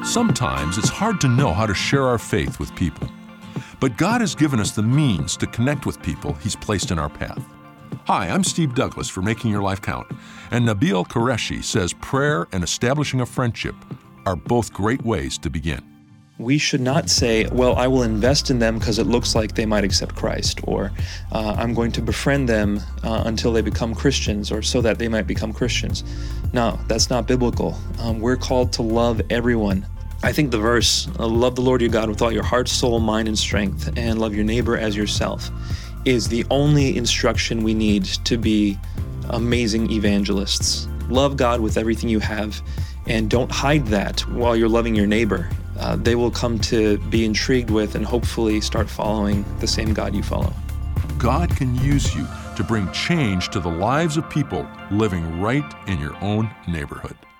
Sometimes it's hard to know how to share our faith with people. But God has given us the means to connect with people He's placed in our path. Hi, I'm Steve Douglas for Making Your Life Count, and Nabil Qureshi says prayer and establishing a friendship are both great ways to begin. We should not say, well, I will invest in them because it looks like they might accept Christ, or I'm going to befriend them until they become Christians, or so that they might become Christians. No, that's not biblical. We're called to love everyone. I think the verse, love the Lord your God with all your heart, soul, mind, and strength, and love your neighbor as yourself, is the only instruction we need to be amazing evangelists. Love God with everything you have, and don't hide that while you're loving your neighbor. They will come to be intrigued with and hopefully start following the same God you follow. God can use you to bring change to the lives of people living right in your own neighborhood.